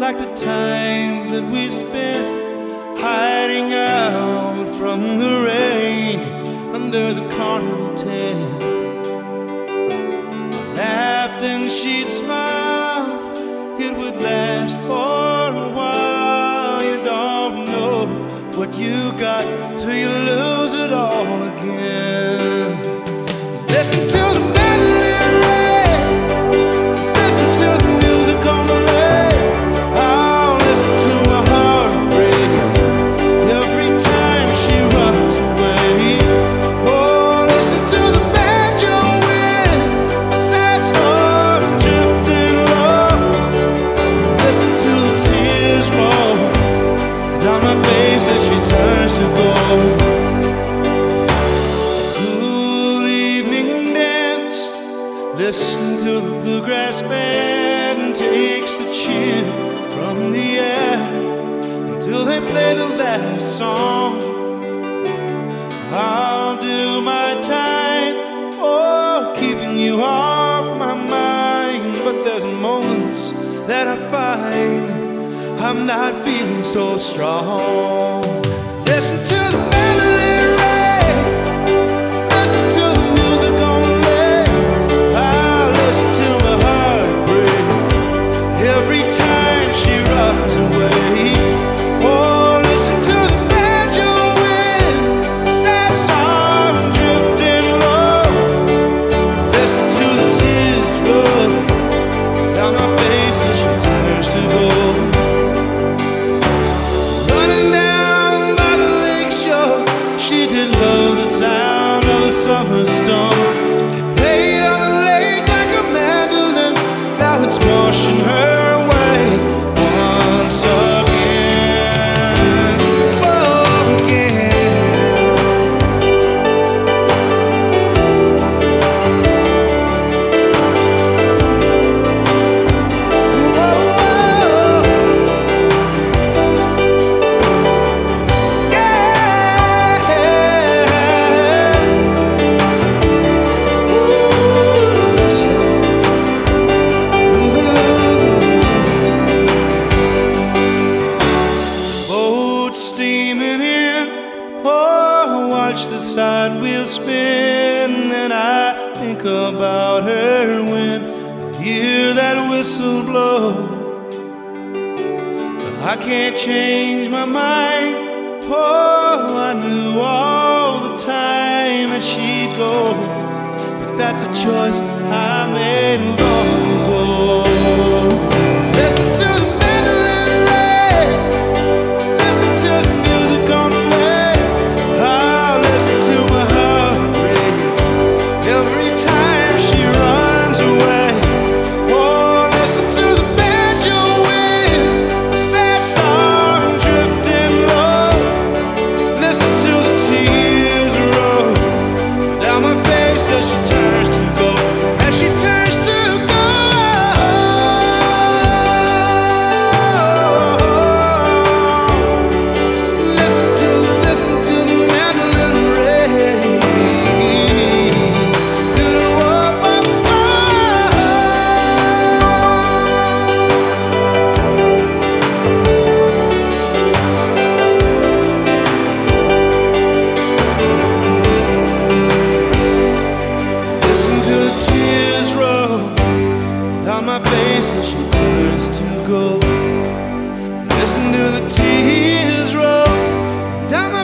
like the times that we spent hiding out from the rain under the carnival tent. I laughed and she'd smile, it would last for a while. You don't know what you got till you lose it all again. Listen to the mandolin rain, listen to the music on the lake. I'll listen to my heart break every time she runs away. Oh, listen to the banjo wind, a sad song drifting low. Listen to the tears roll down my face as she turns to gold. Listen to the bluegrass band takes the chill from the air until they play the last song. I'll do my time, oh, keeping you off my mind. But there's moments that I find I'm not feeling so strong. Listen to the mandolin rain, listen to the music on the lake. I'll listen to my heart break every time she runs away. Oh, listen to the banjo wind, sad song drifting low. Listen to the tears roll down my face as she turns to gold. Running down by the lake shore, she did love the sound of a summer storm. Played on the lake like a mandolin, now it's washing her away once again. Oh, again. Steaming in, oh, watch the side wheel spin, and I think about her when I hear that whistle blow. But I can't change my mind, oh, I knew all the time that she'd go, but that's a choice I made long ago. Listen to the mandolin rain, listen to the music on the lake. I'll listen to my heart break every time she runs away. Oh, listen to the banjo wind, a sad song drifting low. Listen to the tears roll down my face as she turns to go, as she turns to go. Down my face as she turns to gold. Listen to the tears roll down my